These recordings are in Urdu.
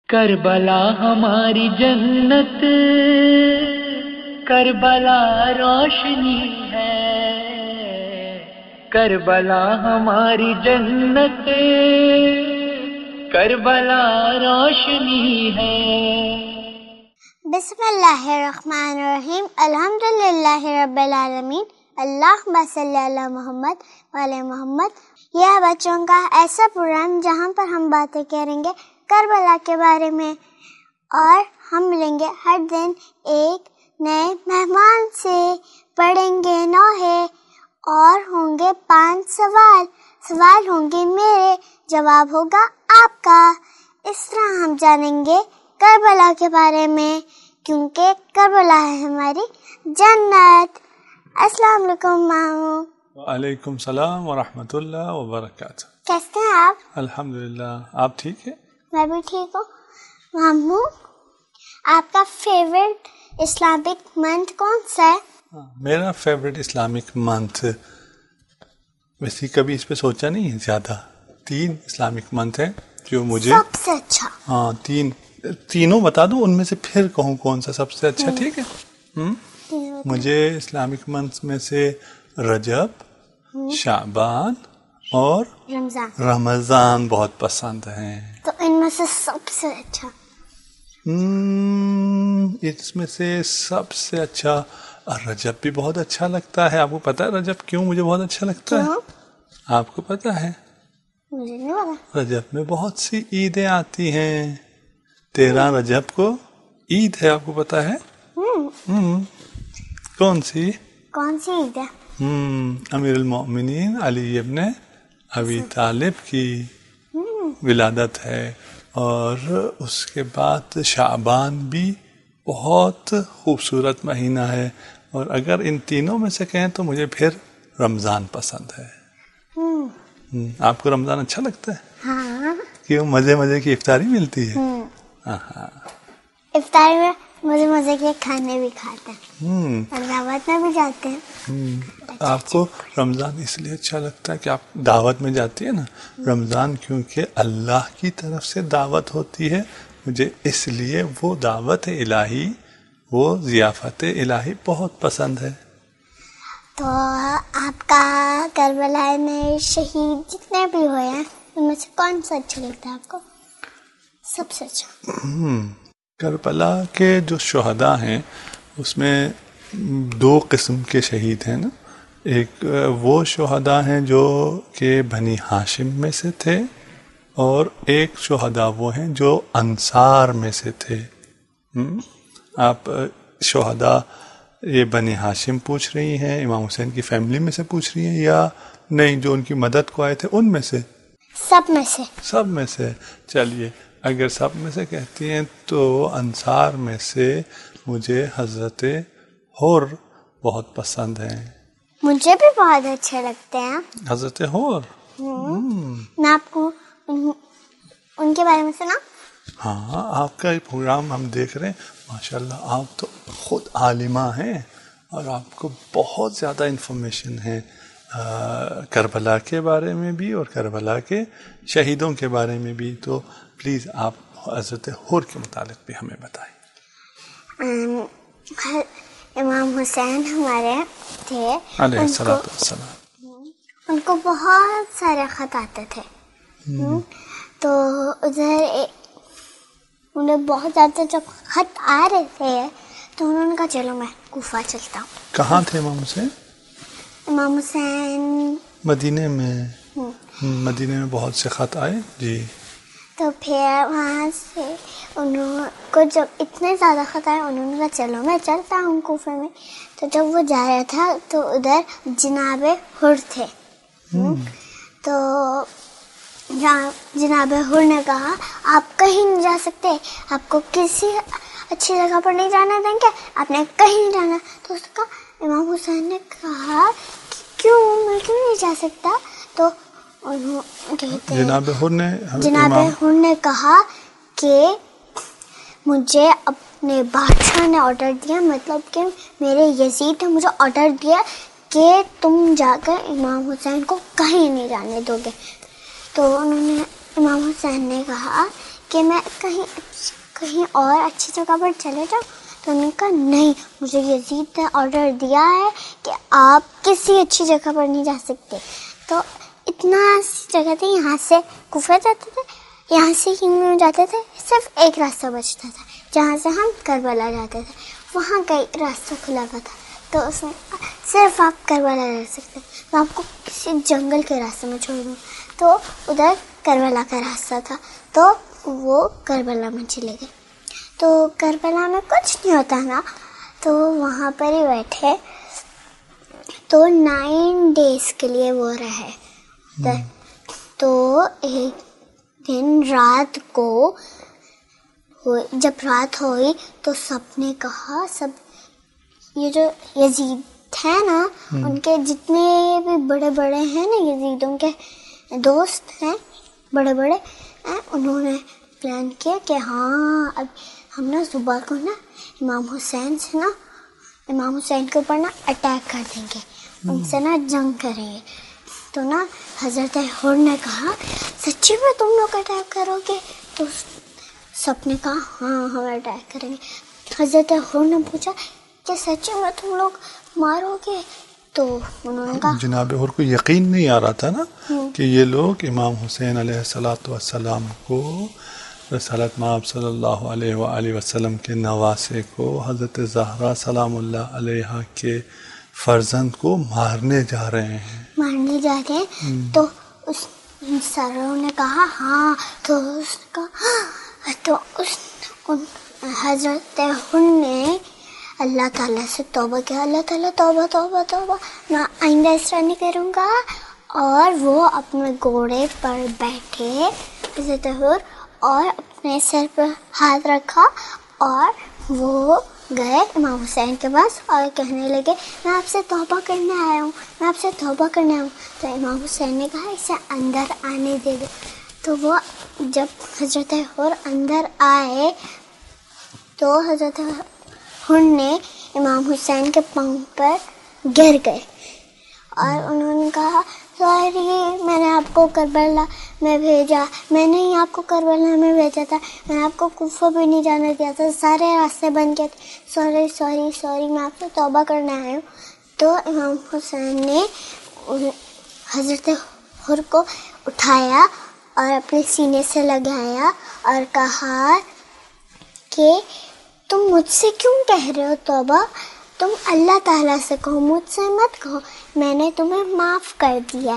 کربلا ہماری جنت، کربلا روشنی ہے، کربلا ہماری جنت، کربلا روشنی ہے۔ بسم اللہ الرحمن الرحیم، الحمدللہ رب العالمین، اللہم صلی علی محمد وعلی محمد۔ یہ ہے بچوں کا ایسا پروگرام جہاں پر ہم باتیں کریں گے کربلا کے بارے میں، اور ہم ملیں گے ہر دن ایک نئے مہمان سے، پڑھیں گے نوحے اور ہوں گے 5 سوال ہوں گے میرے، جواب ہوگا آپ کا۔ اس طرح ہم جانیں گے کربلا کے بارے میں، کیونکہ کربلا ہے ہماری جنت۔ السلام علیکم ماموں۔ وعلیکم السلام ورحمۃ اللہ وبرکاتہ۔ کیسے ہیں آپ؟ الحمدللہ، آپ ٹھیک ہے؟ میں بھی ٹھیک ہوں۔ ماموں، آپ کا فیوریٹ اسلامک منتھ کون سا ہے؟ میرا فیوریٹ اسلامک منتھ، ویسے کبھی اس پہ سوچا نہیں ہے زیادہ۔ 3 اسلامک منتھ ہیں جو مجھے سب سے اچھا۔ ہاں، تینوں بتا دوں، ان میں سے پھر کہوں کون سا سب سے اچھا، ٹھیک ہے؟ مجھے اسلامک منتھ میں سے رجب، شعبان اور رمضان بہت پسند ہیں۔ تو ان میں سے سب سے اچھا؟ اس میں سے سب سے اچھا رجب بھی بہت اچھا لگتا ہے۔ آپ کو پتا ہے رجب کیوں مجھے بہت اچھا لگتا ہے؟ آپ کو پتا ہے؟ مجھے نہیں پتا۔ رجب میں بہت سی عیدیں آتی ہیں۔ 13 رجب کو عید ہے، آپ کو پتا ہے؟ کون سی عید ہے؟ امیر المؤمنین علی ابن ابی طالب کی ولادت ہے۔ اور اس کے بعد شعبان بھی بہت خوبصورت مہینہ ہے، اور اگر ان تینوں میں سے کہیں تو مجھے پھر رمضان پسند ہے۔ آپ کو رمضان اچھا لگتا ہے؟ ہاں۔ کیوں؟ مزے کی افطاری ملتی ہے۔ افطاری میں مزے کے کھانے بھی کھاتے ہیں اور دعوت میں بھی جاتے ہیں۔ آپ کو رمضان اس لیے اچھا لگتا ہے کہ آپ دعوت میں جاتی ہے نا؟ رمضان کیونکہ اللہ کی طرف سے دعوت ہوتی ہے، مجھے اس لیے وہ دعوت الہی، وہ ضیافت الہی بہت پسند ہے۔ تو آپ کا کربلا میں شہید جتنے بھی ہوئے ہیں ان میں سے کون سا اچھا لگتا ہے آپ کو سب سے اچھا؟ کربلا کے جو شہداء ہیں اس میں 2 قسم کے شہید ہیں نا۔ ایک وہ شہداء ہیں جو کہ بنی ہاشم میں سے تھے، اور ایک شہداء وہ ہیں جو انصار میں سے تھے۔ آپ شہداء یہ بنی ہاشم پوچھ رہی ہیں، امام حسین کی فیملی میں سے پوچھ رہی ہیں، یا نہیں جو ان کی مدد کو آئے تھے ان میں سے؟ سب میں سے۔ سب میں سے۔ چلیے، اگر سب میں سے کہتی ہیں تو انصار میں سے مجھے حضرت حر بہت پسند ہیں۔ مجھے بھی بہت اچھے لگتے ہیں حضرت حر۔ میں آپ کو ان کے بارے میں سنا۔ ہاں، آپ کا یہ پروگرام ہم دیکھ رہے ہیں، ماشاءاللہ آپ تو خود عالمہ ہیں اور آپ کو بہت زیادہ انفارمیشن ہے کربلا کے بارے میں بھی اور کربلا کے شہیدوں کے بارے میں بھی۔ تو پلیز آپ حضرت حر کے متعلق بھی ہمیں بتائیں۔ امام حسین ہمارے تھے، علیہ السلام، ان کو بہت سارے خط آتے تھے، تو ادھر انہیں بہت زیادہ جب خط آ رہے تھے تو انہوں نے کہا چلو میں کوفہ چلتا ہوں۔ کہاں تھے امام حسین؟ امام حسین مدینے میں۔ مدینے میں بہت سے خط آئے، جی۔ تو پھر وہاں سے انہوں کو جب اتنے زیادہ خط آئے، انہوں نے کہا چلو میں چلتا ہوں کوفہ میں۔ تو جب وہ جا رہا تھا تو ادھر جناب حر تھے، تو جناب حر نے کہا آپ کہیں نہیں جا سکتے، آپ کو کسی اچھی جگہ پر نہیں جانا دیں گے، آپ نے کہیں نہیں جانا۔ تو اس کا امام حسین نے کہا کہ کیوں، میں کیوں نہیں جا سکتا؟ تو جناب حر نے کہا کہ مجھے اپنے بادشاہ نے آرڈر دیا، مطلب کہ میرے یزید نے مجھے آرڈر دیا کہ تم جا کر امام حسین کو کہیں نہیں جانے دو گے۔ تو انہوں نے امام حسین نے کہا کہ میں کہیں اور اچھی جگہ پر چلے جاؤں. تو انہوں نے کہا نہیں, مجھے یزید نے آرڈر دیا ہے کہ آپ کسی اچھی جگہ پر نہیں جا سکتے. تو اتنا سی جگہ تھی, یہاں سے کوفہ جاتے تھے, یہاں سے ہندو جاتے تھے, صرف ایک راستہ بچتا تھا جہاں سے ہم کربلا جاتے تھے, وہاں کا ایک راستہ کھلا ہوا تھا. تو اس میں صرف آپ کربلا جا سکتے, میں آپ کو کسی جنگل کے راستے میں چھوڑ دوں. تو ادھر کربلا کا راستہ تھا, تو وہ کربلا میں چلے گئے. تو کربلا میں کچھ نہیں ہوتا نا, تو وہاں پر ہی بیٹھے. تو 9 days کے لیے وہ رہے. تو ایک دن رات کو جب رات ہوئی تو سب نے کہا, یہ جو یزید ہے نا, ان کے جتنے بھی بڑے بڑے ہیں نا یزیدوں کے دوست ہیں بڑے بڑے, انہوں نے پلان کیا کہ ہاں اب ہم نا صبح کو نا امام حسین کے اوپر نا اٹیک کر دیں گے, ان سے نا جنگ کریں گے. تو نا حضرت حر نے کہا سچی میں تم لوگ اٹیک کرو گے؟ تو سب نے کہا ہاں ہم اٹیک کریں گے. حضرت حر نے پوچھا کہ سچی میں تم لوگ مارو گے؟ تو انہوں نے کہا, جناب حر کو یقین نہیں آ رہا تھا نا کہ یہ لوگ امام حسین علیہ السلام کو, رسالت مآب صلی اللہ علیہ وآلہ وسلم کے نواسے کو, حضرت زہرا سلام اللہ علیہ کے فرزند کو مارنے جا رہے ہیں. تو اس ساروں نے کہا ہاں. تو حضرت حر نے اللہ تعالیٰ سے توبہ کیا, اللہ تعالیٰ توبہ توبہ توبہ, میں آئندہ اس طرح نہیں کروں گا. اور وہ اپنے گھوڑے پر بیٹھے حضرت حر, اور اپنے سر پر ہاتھ رکھا, اور وہ گئے امام حسین کے پاس اور کہنے لگے میں آپ سے توبہ کرنے آیا ہوں, میں آپ سے توبہ کرنے آیا ہوں. تو امام حسین نے کہا اسے اندر آنے دے دو. تو وہ جب حضرت حر اندر آئے تو حضرت حر نے امام حسین کے پاؤں پر گر گئے, اور انہوں نے کہا سوری, میں نے آپ کو کربلا میں بھیجا, میں نے ہی آپ کو کربلا میں بھیجا تھا, میں نے آپ کو کوفہ بھی نہیں جانے دیا تھا, سارے راستے بند کیے تھے, سوری میں آپ سے توبہ کرنے آیا ہوں. تو امام حسین نے حضرت حر کو اٹھایا اور اپنے سینے سے لگایا اور کہا کہ تم مجھ سے کیوں کہہ رہے ہو توبہ, تم اللہ تعالیٰ سے کہو, مجھ سے مت کہو, میں نے تمہیں معاف کر دیا.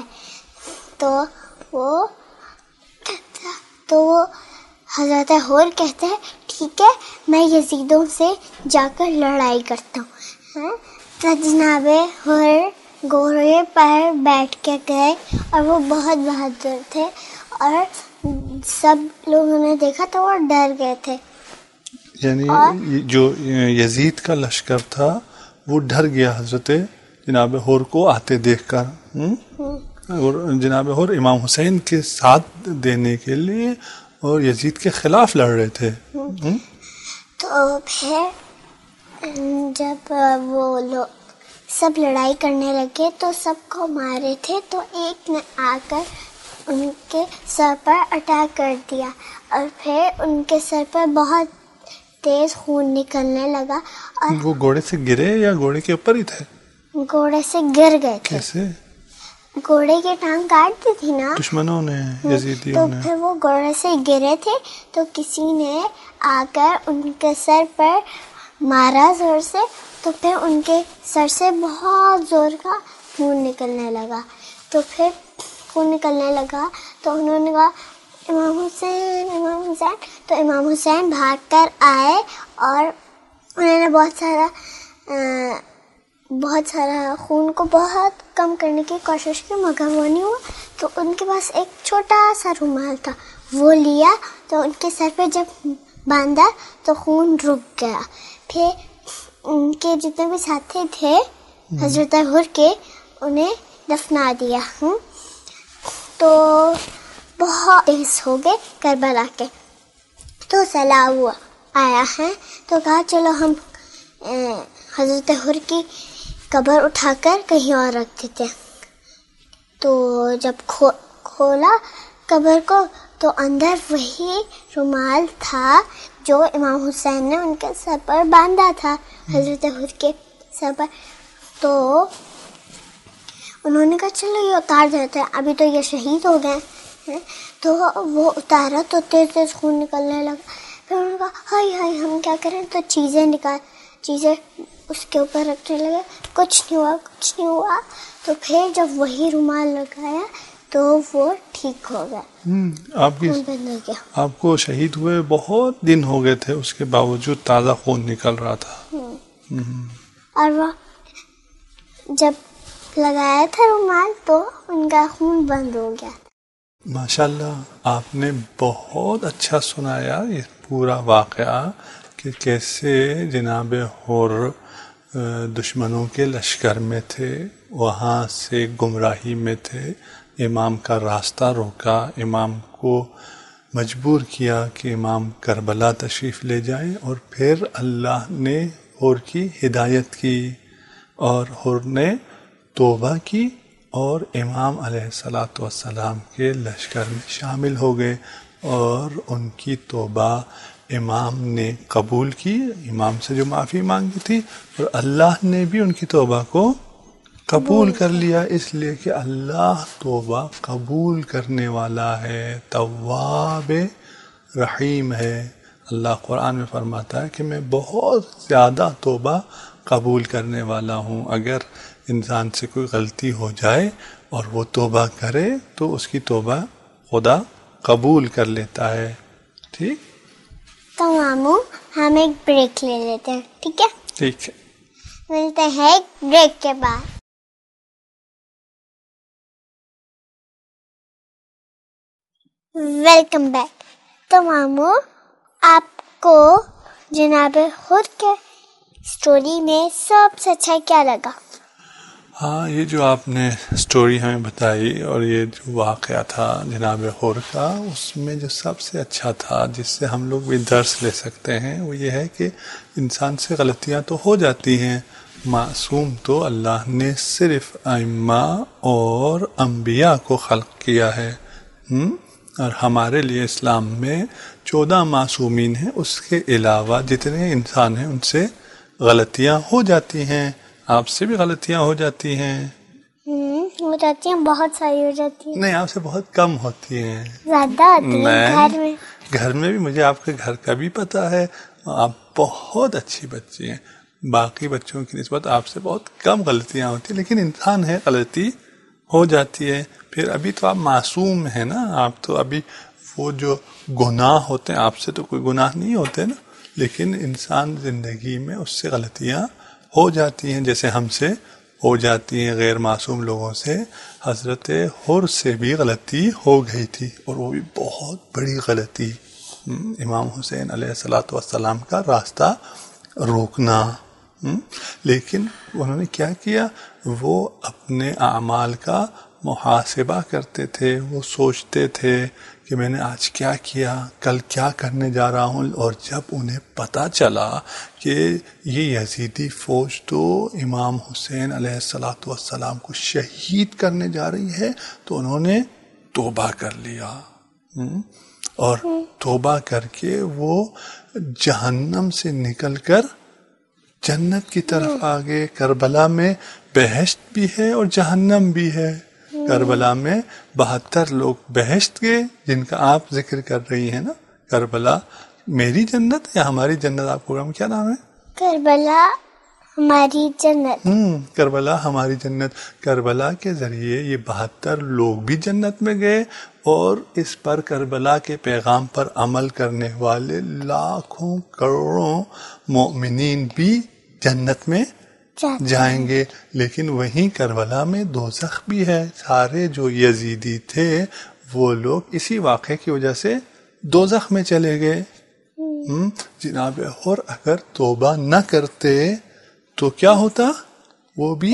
تو وہ حضرت حر کہتے ہیں ٹھیک ہے میں یزیدوں سے جا کر لڑائی کرتا ہوں. تو جناب حر گھوڑے پر بیٹھ کے گئے, اور وہ بہت بہادر تھے, اور سب لوگوں نے دیکھا تو وہ ڈر گئے تھے. یعنی جو یزید کا لشکر تھا وہ ڈر گیا حضرت جناب حر کو آتے دیکھ کر, اور جناب حر امام حسین کے ساتھ دینے کے لیے اور یزید کے خلاف لڑ رہے تھے. تو پھر جب وہ لوگ سب لڑائی کرنے لگے تو سب کو مارے تھے, تو ایک نے آ کر ان کے سر پر اٹیک کر دیا, اور پھر ان کے سر پر بہت تیز خون نکلنے لگا. اور وہ گھوڑے سے گرے یا گھوڑے کے اوپر ہی تھے؟ گھوڑے سے گر گئے تھے. کیسے؟ گھوڑے کی ٹانگ کاٹ دی تھی نا دشمنوں نے, یزیدیوں نے. تو پھر وہ گھوڑے سے گرے تھے, تو کسی نے آ کر ان کے سر پر مارا زور سے, تو پھر ان کے سر سے بہت زور کا خون نکلنے لگا. تو پھر خون نکلنے لگا تو انہوں نے کہا امام حسین امام حسین. تو امام حسین بھاگ کر آئے, اور انہوں نے بہت سارا خون کو بہت کم کرنے کی کوشش کی, مگر وہ نہیں ہوا. تو ان کے پاس ایک چھوٹا سا رومال تھا, وہ لیا, تو ان کے سر پہ جب باندھا تو خون رک گیا. پھر ان کے جتنے بھی ساتھی تھے حضرت حر کے, انہیں دفنا دیا. تو بہت تیز ہو گئے کربلا کے. تو سیلاب آیا ہے, تو کہا چلو ہم حضرت حر کی قبر اٹھا کر کہیں اور رکھ دیتے. تو جب کھولا قبر کو تو اندر وہی رومال تھا جو امام حسین نے ان کے سر پر باندھا تھا، حضرت حر کے سر پر. تو انہوں نے کہا چلو یہ اتار دیتے ہیں، ابھی تو یہ شہید ہو گئے ہیں. تو وہ اتارا تو تیز تیز خون نکلنے لگا. پھر انہوں نے کہا ہائی ہائی ہم کیا کریں، تو چیزیں اس کے اوپر رکھنے لگے. کچھ نہیں ہوا. تو پھر جب وہی رومال لگایا تو وہ ٹھیک ہو گیا. بند ہو گیا. آپ کو شہید ہوئے بہت دن ہو گئے تھے، اس کے باوجود تازہ خون نکل رہا تھا. اور وہ جب لگایا تھا رومال تو ان کا خون بند ہو گیا. ماشاءاللہ آپ نے بہت اچھا سنایا یہ پورا واقعہ کہ کیسے جناب حر دشمنوں کے لشکر میں تھے، وہاں سے گمراہی میں تھے، امام کا راستہ روکا، امام کو مجبور کیا کہ امام کربلا تشریف لے جائیں، اور پھر اللہ نے حر کی ہدایت کی اور حر نے توبہ کی اور امام علیہ الصلاۃ والسلام کے لشکر میں شامل ہو گئے، اور ان کی توبہ امام نے قبول کی، امام سے جو معافی مانگی تھی، اور اللہ نے بھی ان کی توبہ کو قبول کر لیا، اس لیے کہ اللہ توبہ قبول کرنے والا ہے، تواب رحیم ہے. اللہ قرآن میں فرماتا ہے کہ میں بہت زیادہ توبہ قبول کرنے والا ہوں. اگر انسان سے کوئی غلطی ہو جائے اور وہ توبہ کرے تو اس کی توبہ خدا قبول کر لیتا ہے. ٹھیک، تو ماموں ہم ایک بریک لے لیتے ہیں، ٹھیک ہے؟ ٹھیک ہے، ملتے ہیں ایک بریک کے بعد. Welcome back. تو ماموں آپ کو جناب حر کے اسٹوری میں سب سے اچھا کیا لگا؟ ہاں، یہ جو آپ نے سٹوری ہمیں بتائی اور یہ جو واقعہ تھا جناب حر کا، اس میں جو سب سے اچھا تھا جس سے ہم لوگ بھی درس لے سکتے ہیں وہ یہ ہے کہ انسان سے غلطیاں تو ہو جاتی ہیں، معصوم تو اللہ نے صرف ائمہ اور انبیاء کو خلق کیا ہے، اور ہمارے لیے اسلام میں 14 معصومین ہیں، اس کے علاوہ جتنے انسان ہیں ان سے غلطیاں ہو جاتی ہیں. آپ سے بھی غلطیاں ہو جاتی ہیں؟ ہو جاتی ہیں، بہت ساری ہو جاتی ہیں. نہیں، آپ سے بہت کم ہوتی ہیں. زیادہ ہوتی ہیں گھر میں بھی مجھے آپ کے گھر کا بھی پتا ہے، آپ بہت اچھی بچی ہیں، باقی بچوں کی نسبت آپ سے بہت کم غلطیاں ہوتی ہیں، لیکن انسان ہے، غلطی ہو جاتی ہے. پھر ابھی تو آپ معصوم ہیں نا، آپ تو ابھی وہ جو گناہ ہوتے ہیں آپ سے تو کوئی گناہ نہیں ہوتے نا، لیکن انسان زندگی میں اس سے غلطیاں ہو جاتی ہیں، جیسے ہم سے ہو جاتی ہیں، غیر معصوم لوگوں سے. حضرت حر سے بھی غلطی ہو گئی تھی، اور وہ بھی بہت بڑی غلطی، امام حسین علیہ الصلاۃ والسلام کا راستہ روکنا. لیکن انہوں نے کیا کیا، وہ اپنے اعمال کا محاسبہ کرتے تھے، وہ سوچتے تھے کہ میں نے آج کیا کیا، کل کیا کرنے جا رہا ہوں. اور جب انہیں پتہ چلا کہ یہ یزیدی فوج تو امام حسین علیہ الصلاۃ والسلام کو شہید کرنے جا رہی ہے، تو انہوں نے توبہ کر لیا، اور توبہ کر کے وہ جہنم سے نکل کر جنت کی طرف آگے. کربلا میں بہشت بھی ہے اور جہنم بھی ہے. کربلا میں 72 لوگ بہشت گئے، جن کا آپ ذکر کر رہی ہیں نا. کربلا میری جنت یا ہماری جنت، آپ کو کیا نام ہے؟ کربلا ہماری جنت. کربلا ہماری جنت. کربلا کے ذریعے یہ 72 لوگ بھی جنت میں گئے، اور اس پر کربلا کے پیغام پر عمل کرنے والے لاکھوں کروڑوں مومنین بھی جنت میں جائیں گے. لیکن وہیں کربلا میں دوزخ بھی ہے. سارے جو یزیدی تھے وہ لوگ اسی واقعے کی وجہ سے دوزخ میں چلے گئے. جناب حر اگر توبہ نہ کرتے تو کیا ہوتا، وہ بھی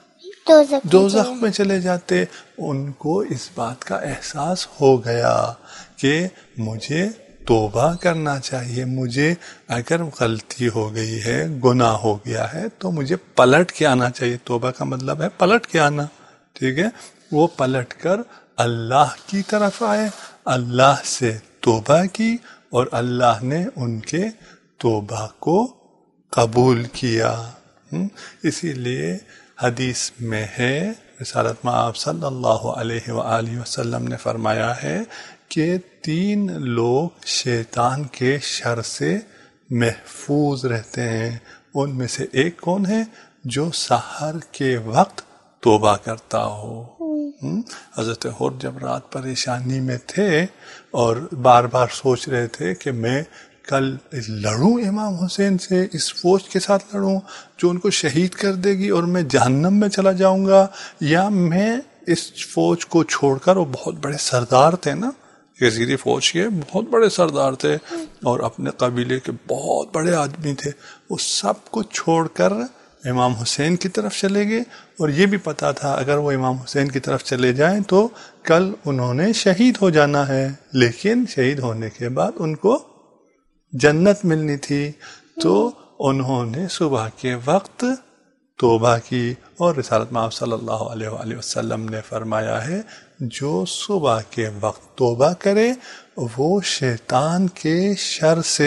دوزخ میں چلے جاتے. ان کو اس بات کا احساس ہو گیا کہ مجھے توبہ کرنا چاہیے، مجھے اگر غلطی ہو گئی ہے، گناہ ہو گیا ہے، تو مجھے پلٹ کے آنا چاہیے. توبہ کا مطلب ہے پلٹ کے آنا، ٹھیک ہے. وہ پلٹ کر اللہ کی طرف آئے، اللہ سے توبہ کی اور اللہ نے ان کے توبہ کو قبول کیا۔ اسی لیے حدیث میں ہے، رسالت میں آپ صلی اللہ علیہ وآلہ وسلم نے فرمایا ہے کہ 3 لوگ شیطان کے شر سے محفوظ رہتے ہیں۔ ان میں سے ایک کون ہے؟ جو سحر کے وقت توبہ کرتا ہو۔ حضرت حر جب رات پریشانی میں تھے اور بار بار سوچ رہے تھے کہ میں کل لڑوں امام حسین سے، اس فوج کے ساتھ لڑوں جو ان کو شہید کر دے گی اور میں جہنم میں چلا جاؤں گا، یا میں اس فوج کو چھوڑ کر، وہ بہت بڑے سردار تھے نا، یزیدی فوج کے بہت بڑے سردار تھے اور اپنے قبیلے کے بہت بڑے آدمی تھے، وہ سب کو چھوڑ کر امام حسین کی طرف چلے گئے، اور یہ بھی پتا تھا اگر وہ امام حسین کی طرف چلے جائیں تو کل انہوں نے شہید ہو جانا ہے، لیکن شہید ہونے کے بعد ان کو جنت ملنی تھی۔ تو انہوں نے صبح کے وقت توبہ کی، اور رسالت میں آپ صلی اللہ علیہ وآلہ وسلم نے فرمایا ہے جو صبح کے وقت توبہ کرے وہ شیطان کے شر سے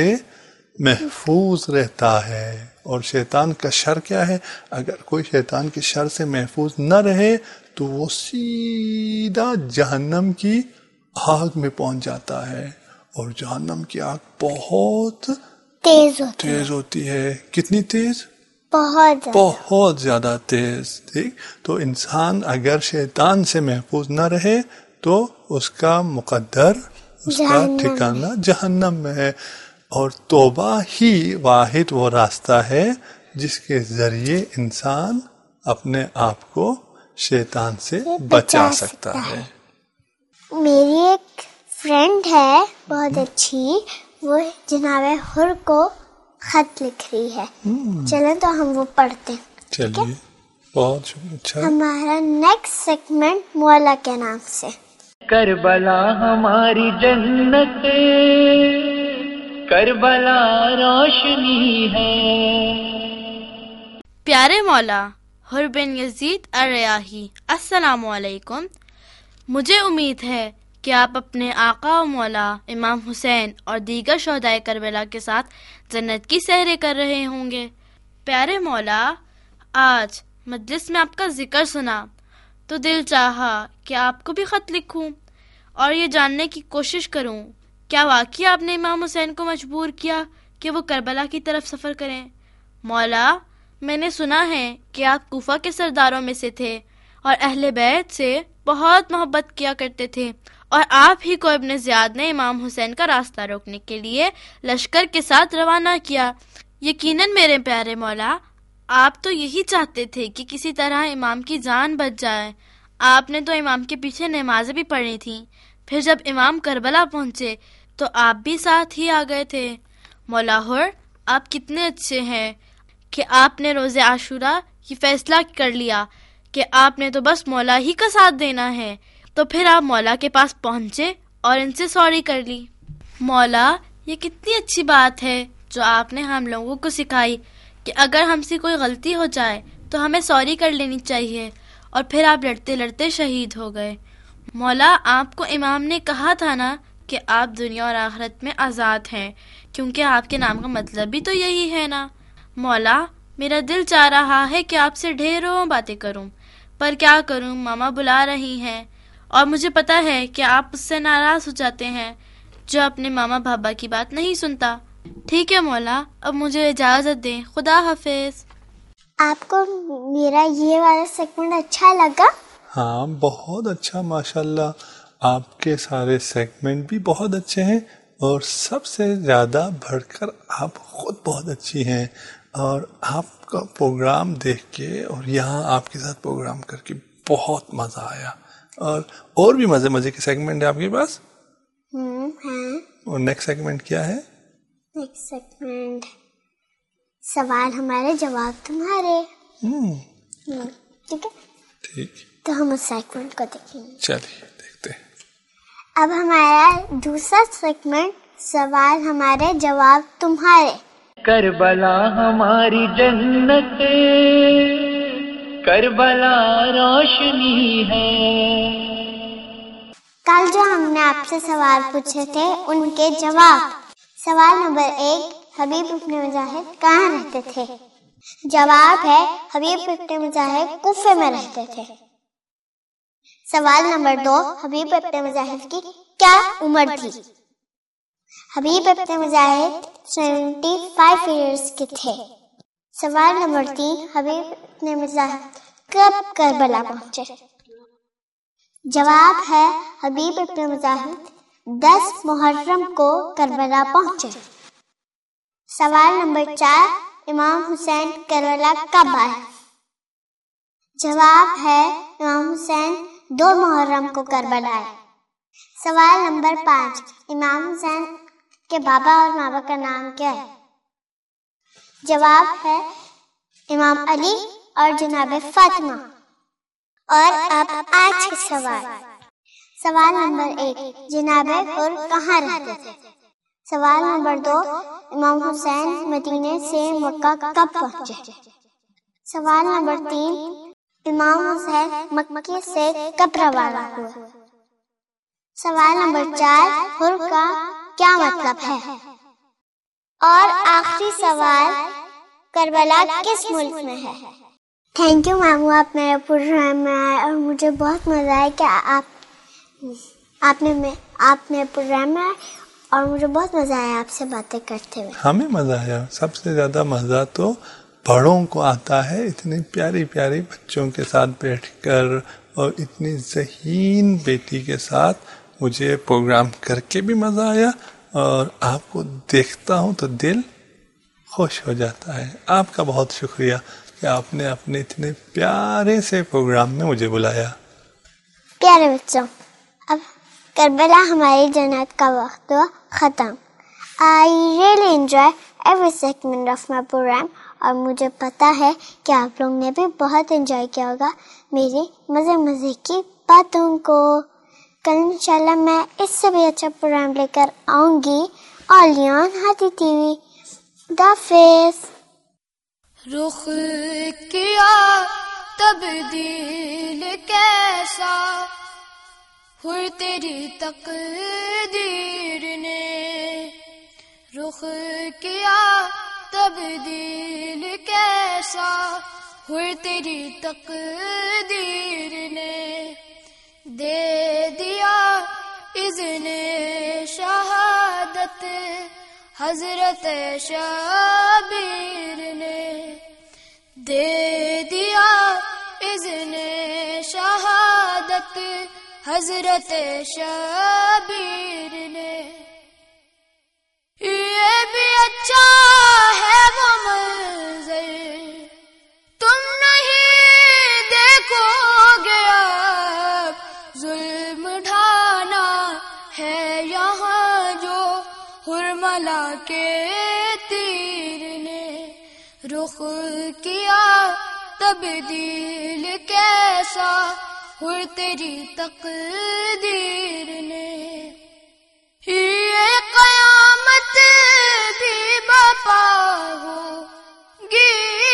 محفوظ رہتا ہے۔ اور شیطان کا شر کیا ہے؟ اگر کوئی شیطان کے شر سے محفوظ نہ رہے تو وہ سیدھا جہنم کی آگ میں پہنچ جاتا ہے، اور جہنم کی آگ بہت تیز ہوتی ہے۔ کتنی تیز؟ بہت زیادہ تیز۔ ٹھیک، تو انسان اگر شیطان سے محفوظ نہ رہے تو اس کا مقدر، اس کا ٹھکانہ جہنم میں ہے۔ اور توبہ ہی واحد وہ راستہ ہے جس کے ذریعے انسان اپنے آپ کو شیطان سے بچا سکتا ہے۔ میری ایک فرینڈ ہے بہت اچھی، وہ جناب حر کو خط لکھ رہی ہے، چلیں تو ہم وہ پڑھتے ہیں۔ چلیے، بہت اچھا۔ ہمارا نیکسٹ سیگمنٹ مولا کے نام سے۔ کربلا ہماری جنت، کربلا روشنی ہے۔ پیارے مولا حر بن یزید الریاحی، السلام علیکم۔ مجھے امید ہے کہ آپ اپنے آقا و مولا امام حسین اور دیگر شہدائے کربلا کے ساتھ جنت کی سیریں کر رہے ہوں گے۔ پیارے مولا، آج مجلس میں آپ کا ذکر سنا تو دل چاہا کہ آپ کو بھی خط لکھوں اور یہ جاننے کی کوشش کروں کیا واقعی آپ نے امام حسین کو مجبور کیا کہ وہ کربلا کی طرف سفر کریں؟ مولا، میں نے سنا ہے کہ آپ کوفہ کے سرداروں میں سے تھے اور اہل بیت سے بہت محبت کیا کرتے تھے، اور آپ ہی کو ابن زیاد نے امام حسین کا راستہ روکنے کے لیے لشکر کے ساتھ روانہ کیا۔ یقیناً میرے پیارے مولا، آپ تو یہی چاہتے تھے کہ کسی طرح امام کی جان بچ جائے۔ آپ نے تو امام کے پیچھے نمازیں بھی پڑھی تھیں، پھر جب امام کربلا پہنچے تو آپ بھی ساتھ ہی آ گئے تھے۔ مولا حر، آپ کتنے اچھے ہیں کہ آپ نے روز عاشورہ یہ فیصلہ کر لیا کہ آپ نے تو بس مولا ہی کا ساتھ دینا ہے، تو پھر آپ مولا کے پاس پہنچے اور ان سے سوری کر لی۔ مولا، یہ کتنی اچھی بات ہے جو آپ نے ہم لوگوں کو سکھائی کہ اگر ہم سے کوئی غلطی ہو جائے تو ہمیں سوری کر لینی چاہیے، اور پھر آپ لڑتے لڑتے شہید ہو گئے۔ مولا، آپ کو امام نے کہا تھا نا کہ آپ دنیا اور آخرت میں آزاد ہیں، کیونکہ آپ کے نام کا مطلب بھی تو یہی ہے نا۔ مولا، میرا دل چاہ رہا ہے کہ آپ سے ڈھیروں باتیں کروں، پر کیا کروں، ماما بلا رہی ہیں، اور مجھے پتا ہے کہ آپ اس سے ناراض ہو جاتے ہیں جو اپنے ماما بابا کی بات نہیں سنتا۔ ٹھیک ہے مولا، اب مجھے اجازت دیں، خدا حافظ۔ آپ کو میرا یہ والا سیگمنٹ اچھا لگا؟ ہاں، بہت اچھا، ماشاءاللہ۔ آپ کے سارے سیگمنٹ بھی بہت اچھے ہیں، اور سب سے زیادہ بڑھ کر آپ خود بہت اچھی ہیں، اور آپ کا پروگرام دیکھ کے اور یہاں آپ کے ساتھ پروگرام کر کے بہت مزہ آیا۔ اور بھی مزے کے سیگمنٹ ہیں آپ کے پاس؟ ہاں۔ اور نیکسٹ سیگمنٹ کیا ہے؟ نیکسٹ سیگمنٹ سوال ہمارے جواب تمہارے۔ ٹھیک ہے، ٹھیک، تو ہم اس سیگمنٹ کو دیکھیں گے۔ چلیے دیکھتے ہیں۔ اب ہمارا دوسرا سیگمنٹ سوال ہمارے جواب تمہارے۔ کربلا ہماری جنت، کربلا روشنی ہے۔ کل جو ہم نے آپ سے سوال پوچھے تھے ان کے جواب. سوال نمبر 1، حبیب ابن مجاہد کہاں رہتے تھے؟ جواب ہے حبیب ابن مجاہد کوفے میں رہتے تھے. سوال نمبر 2، حبیب ابن مجاہد کی کیا عمر تھی؟ حبیب ابن مجاہد 75 ایئرز کے تھے. سوال نمبر 3، حبیب ابن مجاہد کب کربلا پہنچے؟ جواب ہے حبیب ابن مجاہد 10 محرم کو کربلا پہنچے. سوال نمبر 4، امام حسین کربلا کب آئے؟ جواب ہے امام حسین 2 محرم کو کربلا آئے. سوال نمبر 5، امام حسین کے بابا اور ماما کا نام کیا ہے؟ جواب ہے امام علی اور جناب فاطمہ. اور اب آج کے سوال. سوال نمبر 1، جناب حر کہاں رہتے تھے؟ سوال نمبر 2، امام حسین مدینے سے مکہ کب پہنچے؟ سوال نمبر 3، امام حسین مکے سے کب روانہ ہوئے؟ سوال نمبر 4، حر کا کیا مطلب ہے؟ اور آخری سوال، کربلا کس ملک میں ہے؟ تھینک یو مامو، آپ میرے پروگرام میں آئے اور مجھے بہت مزہ آیا کہ آپ نے پروگرام میں آئے اور مجھے بہت مزہ آیا آپ سے باتیں کرتے ہوئے. ہمیں مزہ آیا. سب سے زیادہ مزہ تو بڑوں کو آتا ہے، اتنی پیاری پیاری بچوں کے ساتھ بیٹھ کر، اور اتنی ذہین بیٹی کے ساتھ مجھے پروگرام کر کے بھی مزہ آیا، اور آپ کو دیکھتا ہوں تو دل خوش ہو جاتا ہے. آپ کا بہت شکریہ کہ آپ نے اپنے اتنے پیارے سے پروگرام میں مجھے بلایا. پیارے بچوں، اب کربلا ہماری جنت کا وقت ہوا ختم. I really enjoy every segment of my program، اور مجھے پتا ہے کہ آپ لوگ نے بھی بہت انجوائے کیا ہوگا میری مزے کی باتوں کو. کل انشاءاللہ میں اس سے بھی اچھا پروگرام لے کر آؤں گی. اونلی آن ہاتھی ٹی وی. خدا حافظ. رخ کیا تبدیل کیسا ہر تیری تقدیر نے، رخ کیا تبدیل کیسا ہر تیری تقدیر نے، دے دیا اذن شہادت حضرت شبیر نے، دے دیا اذن شہادت حضرت شبیر نے. یہ بھی اچھا ہے وہ منظر تم نہیں دیکھو گے، اب ظلم ڈھانا ہے یہاں جو حرملا کے تیر نے، رخ کیا تبدیل کیسا ہر تیری تقدیر نے. یہ قیامت بھی برپا ہوگی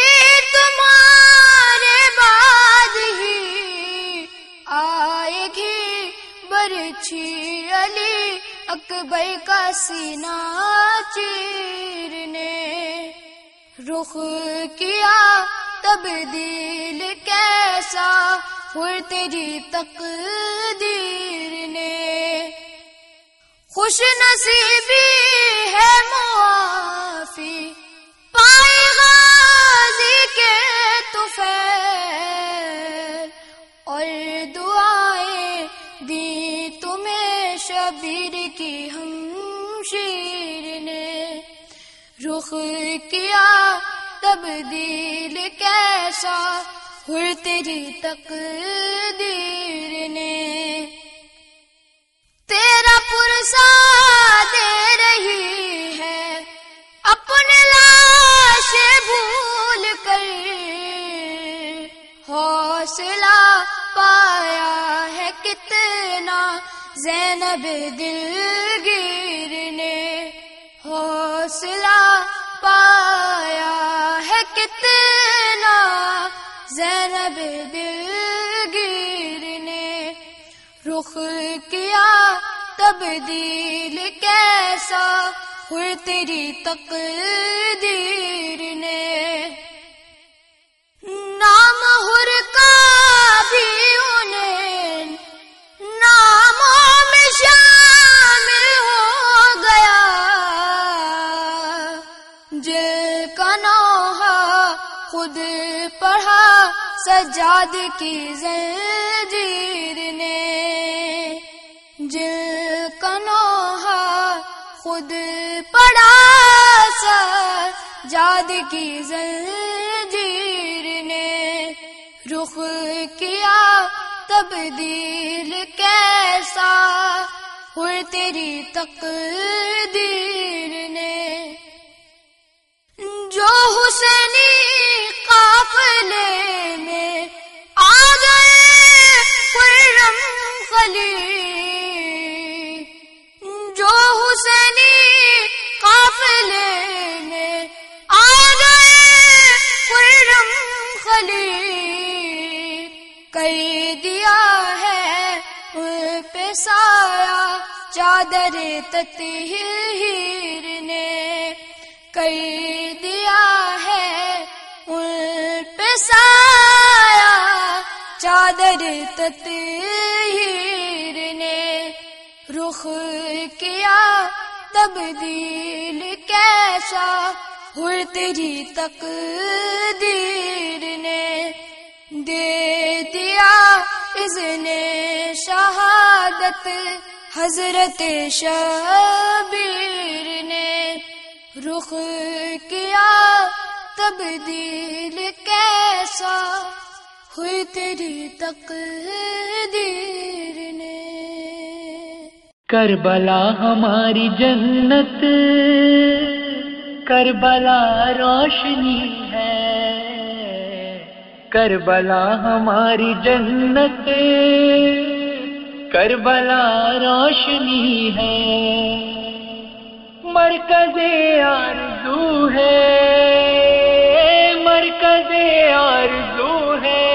تمہارے بعد ہی، آئے گی برچھی علی اکبر کا سینہ چیرنے، رخ کیا تبدیل کیسا ہر تیری تقدیر نے. خوش نصیبی ہے معافی پائے غازی کے طفیل، اور دعائیں دی تمہیں شبیر کی ہمشیر نے، رخ کیا تبدیل کیسا ہر تیری تقدیر نے. تیرا پرسا دے رہی ہے اپنے لاش بھول کر، حوصلہ پایا ہے کتنا زینب دلگیر نے، حوصلہ پایا ہے کتنا زینب دلگیر نے، رخ کیا تبدیل کیسا ہوئے تیری تقدیر نے، نام حر کا بھی انہیں ناموں میں شامل ہو گیا، جل کا نوحہ خود پڑھا سجاد کی زنجیر نے، جل کا نوحہ خود پڑھا سجاد کی زنجیر نے، رخ کیا تبدیل کیسا ہوئے تیری تقدیر نے، جو حسینی قافلے میں آ گئے خرم خلیل، جو حسینی قافلے میں آ گئے خرم خلیل، کئی دیا ہے ان پہ سایہ چادر تطہیر نے، کئی دیا ہے ان پہ سایہ چادر تطہیر نے، رخ کیا تبدیل کیسا ہوئے تیری تقدیر نے، دے دیا اذن شہادت حضرت شبیر نے، رخ کیا تبدیل کیسا ہوئی تیری تقدیر نے۔ کربلا ہماری جنت، کربلا روشنی ہے، کربلا ہماری جنت، کربلا روشنی ہے، مرکز آرزو ہے، مرکز آرزو ہے،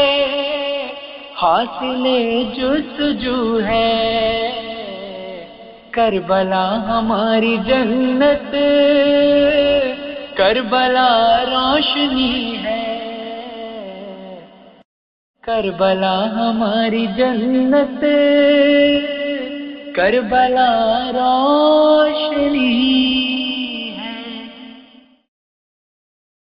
حاصل جستجو ہے، کربلا ہماری جنت، کربلا روشنی ہے، کربلا ہماری جنت، کربلا روشنی